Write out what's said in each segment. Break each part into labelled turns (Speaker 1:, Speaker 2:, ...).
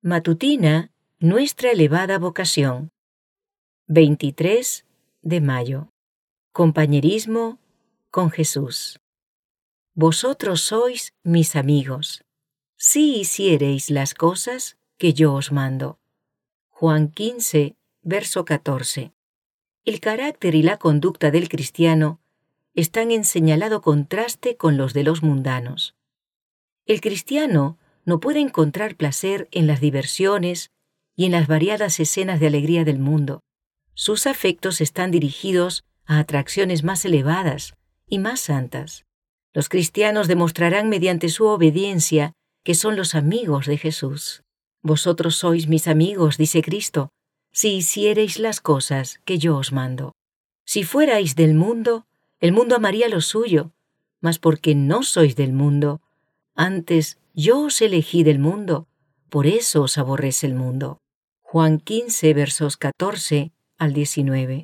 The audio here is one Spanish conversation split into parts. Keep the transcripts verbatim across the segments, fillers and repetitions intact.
Speaker 1: Matutina, nuestra elevada vocación. veintitrés de mayo. Compañerismo con Jesús. Vosotros sois mis amigos, si hiciereis las cosas que yo os mando. Juan quince, verso catorce. El carácter y la conducta del cristiano están en señalado contraste con los de los mundanos. El cristiano no puede encontrar placer en las diversiones y en las variadas escenas de alegría del mundo. Sus afectos están dirigidos a atracciones más elevadas y más santas. Los cristianos demostrarán mediante su obediencia que son los amigos de Jesús. Vosotros sois mis amigos, dice Cristo, si hiciereis las cosas que yo os mando. Si fuerais del mundo, el mundo amaría lo suyo, mas porque no sois del mundo, antes yo os elegí del mundo, por eso os aborrece el mundo. Juan quince, versos catorce al diecinueve.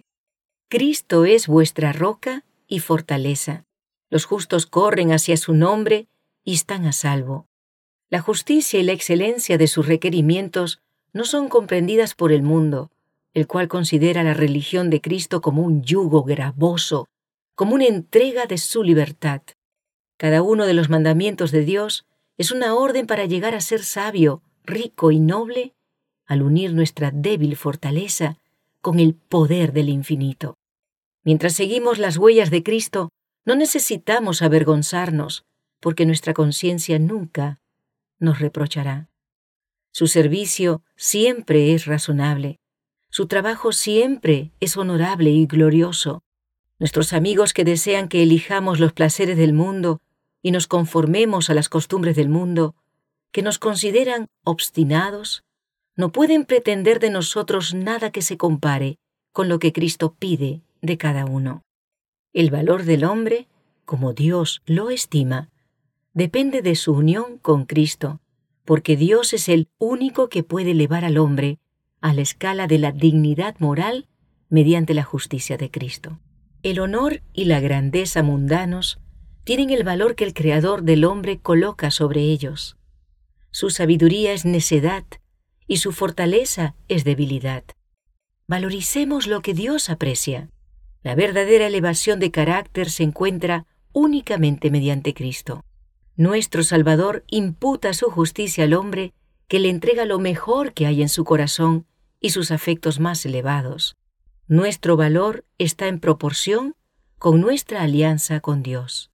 Speaker 1: Cristo es vuestra roca y fortaleza. Los justos corren hacia su nombre y están a salvo. La justicia y la excelencia de sus requerimientos no son comprendidas por el mundo, el cual considera la religión de Cristo como un yugo gravoso, como una entrega de su libertad. Cada uno de los mandamientos de Dios es una orden para llegar a ser sabio, rico y noble, al unir nuestra débil fortaleza con el poder del infinito. Mientras seguimos las huellas de Cristo, no necesitamos avergonzarnos, porque nuestra conciencia nunca nos reprochará. Su servicio siempre es razonable. Su trabajo siempre es honorable y glorioso. Nuestros amigos que desean que elijamos los placeres del mundo y nos conformemos a las costumbres del mundo, que nos consideran obstinados, no pueden pretender de nosotros nada que se compare con lo que Cristo pide de cada uno. El valor del hombre, como Dios lo estima, depende de su unión con Cristo, porque Dios es el único que puede elevar al hombre a la escala de la dignidad moral mediante la justicia de Cristo. El honor y la grandeza mundanos tienen el valor que el Creador del hombre coloca sobre ellos. Su sabiduría es necedad y su fortaleza es debilidad. Valoricemos lo que Dios aprecia. La verdadera elevación de carácter se encuentra únicamente mediante Cristo. Nuestro Salvador imputa su justicia al hombre que le entrega lo mejor que hay en su corazón y sus afectos más elevados. Nuestro valor está en proporción con nuestra alianza con Dios.